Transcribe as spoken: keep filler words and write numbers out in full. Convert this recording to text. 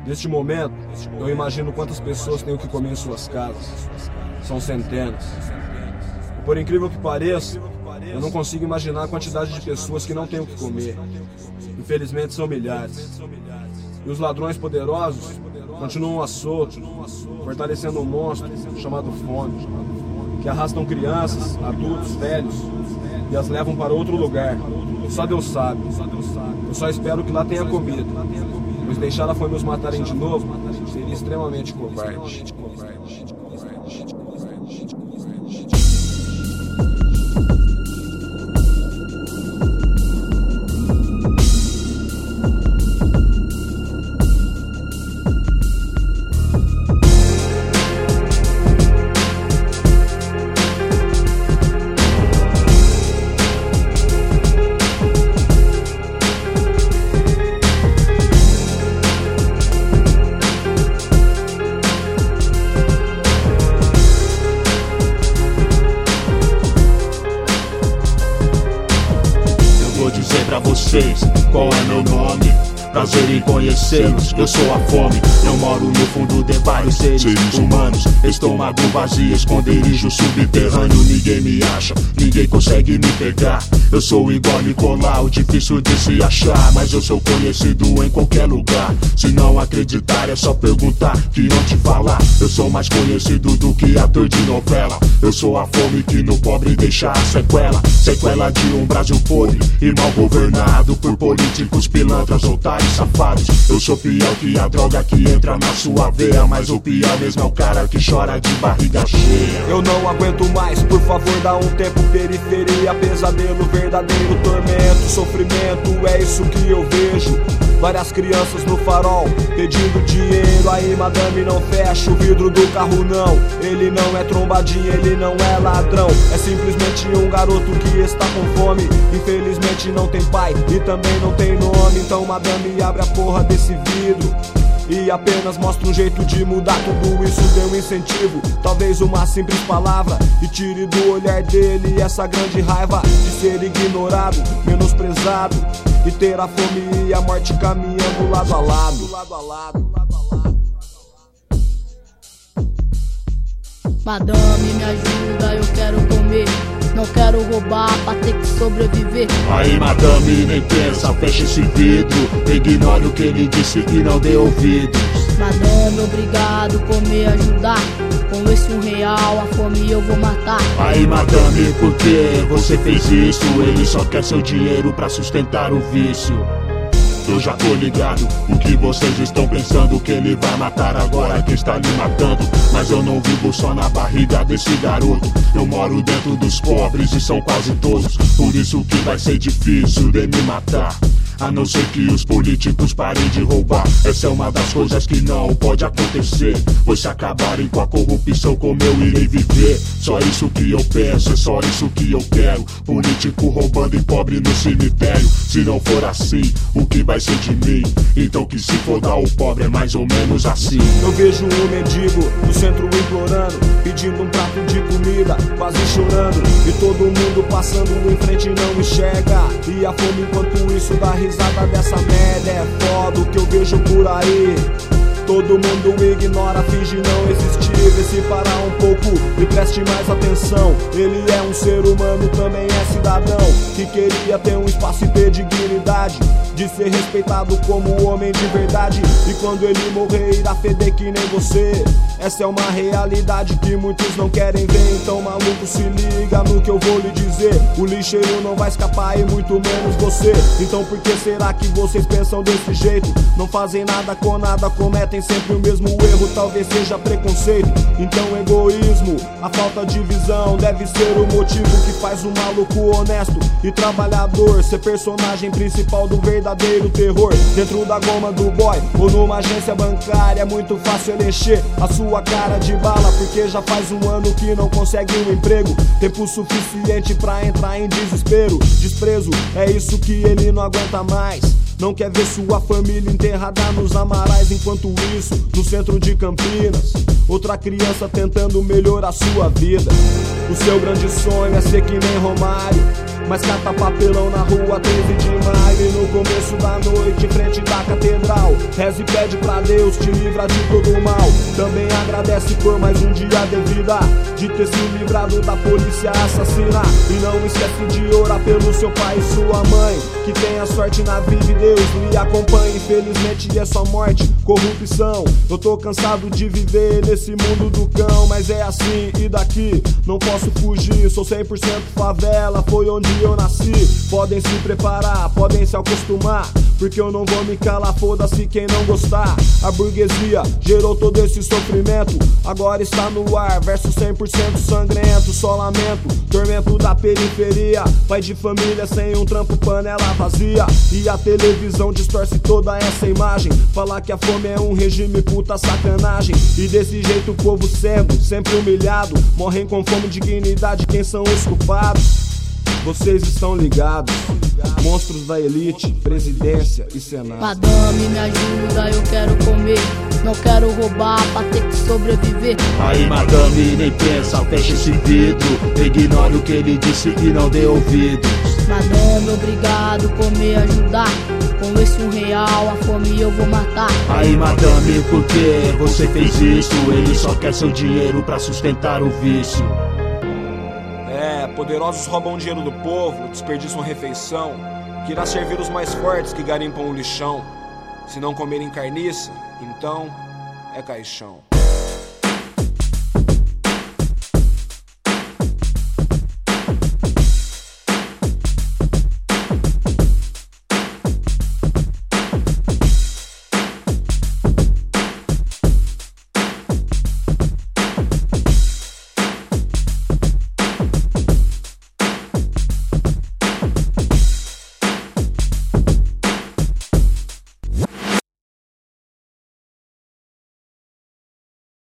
Neste momento, eu imagino quantas pessoas têm o que comer em suas casas. São centenas. E por incrível que pareça, eu não consigo imaginar a quantidade de pessoas que não têm o que comer. Infelizmente são milhares. E os ladrões poderosos continuam a solto, fortalecendo um monstro chamado fome, que arrastam crianças, adultos, velhos e as levam para outro lugar. Só Deus sabe. Eu só espero que lá tenha comida, pois deixar a fome os matarem de novo seria extremamente covarde. Pra vocês, qual é meu nome? Prazer em conhecê-los, eu sou a fome. Eu moro no fundo de vários seres humanos. Estômago vazio, esconderijo subterrâneo. Ninguém me acha, ninguém consegue me pegar. Eu sou igual Nicolau, difícil de se achar, mas eu sou conhecido em qualquer lugar. Se não acreditar é só perguntar, que não te falar. Eu sou mais conhecido do que ator de novela. Eu sou a fome que no pobre deixa a sequela. Sequela de um Brasil podre e mal governado por políticos, pilantras, otários, safados. Eu sou pior que a droga que entra na sua veia, mas o pior mesmo é o cara que chora de barriga cheia. Eu não aguento mais, por favor dá um tempo. Periferia, pesadelo, verdadeiro tormento, sofrimento, é isso que eu vejo. Várias crianças no farol pedindo dinheiro. Aí madame não fecha o vidro do carro não. Ele não é trombadinha, ele não é ladrão. É simplesmente um garoto que está com fome. Infelizmente não tem pai e também não tem nome. Então madame abre a porra desse vidro e apenas mostra um jeito de mudar tudo isso. Dê um incentivo, talvez uma simples palavra, e tire do olhar dele essa grande raiva de ser ignorado, menosprezado, e ter a fome e a morte caminhando lado a lado. Madame, me ajuda, eu quero comer. Não quero roubar pra ter que sobreviver. Aí madame, nem pensa, fecha esse vidro. Ignore o que ele disse e não dê ouvidos. Madame, obrigado por me ajudar. Com esse um real, a fome eu vou matar. Aí madame, por que você fez isso? Ele só quer seu dinheiro pra sustentar o vício. Eu já tô ligado o que vocês estão pensando, que ele vai matar agora que está lhe matando. Mas eu não vivo só na barriga desse garoto. Eu moro dentro dos pobres e são quase todos. Por isso que vai ser difícil de me matar, a não ser que os políticos parem de roubar. Essa é uma das coisas que não pode acontecer, pois se acabarem com a corrupção, como eu irei viver? Só isso que eu penso, é só isso que eu quero. Político roubando e pobre no cemitério. Se não for assim, o que vai ser de mim? Então que se foda o pobre, é mais ou menos assim. Eu vejo um mendigo no centro implorando, pedindo um prato de comida, quase chorando. E todo mundo passando em frente e não enxerga. E a fome enquanto isso dá risada dessa merda. É foda o que eu vejo por aí. Todo mundo ignora, finge não existir. Vê se parar um pouco e preste mais atenção. Ele é um ser humano, também é cidadão, que queria ter um espaço e ter dignidade, de ser respeitado como homem de verdade. E quando ele morrer irá feder que nem você. Essa é uma realidade que muitos não querem ver. Então maluco, se liga no que eu vou lhe dizer. O lixeiro não vai escapar e muito menos você. Então por que será que vocês pensam desse jeito? Não fazem nada com nada, cometem sempre o mesmo erro. Talvez seja preconceito, então egoísmo. A falta de visão deve ser o motivo que faz um maluco honesto e trabalhador ser personagem principal do verdadeiro terror. Dentro da goma do boy ou numa agência bancária, é muito fácil ele encher a sua cara de bala, porque já faz um ano que não consegue um emprego. Tempo suficiente pra entrar em desespero. Desprezo, é isso que ele não aguenta mais. Não quer ver sua família enterrada nos Amarais. Enquanto isso, no centro de Campinas, outra criança tentando melhorar sua vida. O seu grande sonho é ser que nem Romário, mas cata papelão na rua treze de maio. E no começo da noite, em frente da catedral, reza e pede pra Deus te livrar de todo o mal. Também agradece por mais um dia de vida, de ter se livrado da polícia assassina. E não esquece de orar pelo seu pai e sua mãe, que tenha sorte na vida e Deus lhe acompanhe. Infelizmente é só morte, corrupção. Eu tô cansado de viver nesse mundo do cão, mas é assim e daqui não posso fugir. Sou cem por cento favela, foi onde eu nasci. Podem se preparar, podem se acostumar, porque eu não vou me calar, foda-se quem não gostar. A burguesia gerou todo esse sofrimento, agora está no ar, verso cem por cento sangrento. Só lamento, tormento da periferia, pai de família sem um trampo, panela vazia. E a televisão distorce toda essa imagem, falar que a fome é um regime, puta sacanagem. E desse jeito o povo sendo sempre humilhado, morrem com fome, dignidade, quem são os culpados? Vocês estão ligados, monstros da elite, presidência e senado. Madame, me ajuda, eu quero comer, não quero roubar pra ter que sobreviver. Aí madame, nem pensa, fecha esse vidro, ignore o que ele disse e não dê ouvidos. Madame, obrigado por me ajudar, com esse um real a fome eu vou matar. Aí madame, por que você fez isso? Ele só quer seu dinheiro pra sustentar o vício. É, poderosos roubam dinheiro do povo, desperdiçam refeição, que irá servir os mais fortes que garimpam o lixão. Se não comerem carniça, então é caixão.